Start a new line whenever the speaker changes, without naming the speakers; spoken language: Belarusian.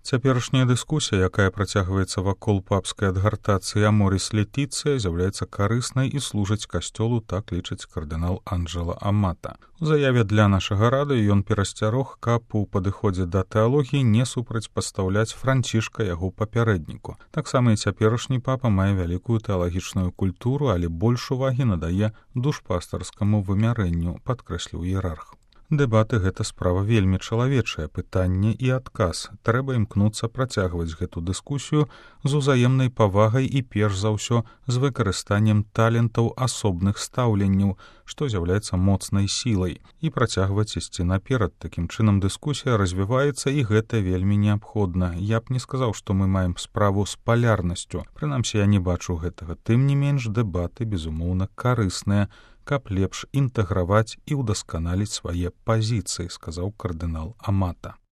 Цяперашняя дыскусія, якая працягваецца вакол папскай адгартацыі Аморіс Летіцыя, з'яўляецца карыснай і служыць касцёлу, так лічыць кардынал Анджела Амата. У заяве для нашага радыё ён перасцярог, каб у падыходзе да тэалогіі не супрацьпастаўляць Францішка яго папярэдніку. Таксама і цяперашні папа мае вялікую тэалагічную культуру, але больш увагі надае душпастарскаму вымярэнню, падкрэсліў іерарх. Дэбаты — гэта справа вельмі чалавечае, пытанне і адказ. Трэба імкнуцца працягваць гэту дыскусію з узаемнай павагай і перш за ўсё з выкарыстаннем талентаў асобных стаўленняў, што з'яўляецца моцнай сілай, і працягваць ісці наперад. Такім чынам дыскусія развіваецца, і гэта вельмі неабходна. Я б не сказаў, што мы маем справу з палярнасцю. Прынамсі, я не бачу гэтага. Тым не менш, дэбаты, безумоўна, карысныя, каб лепш інтэграваць і ўдасканаліць свае пазіцыі, сказаў кардынал Амата.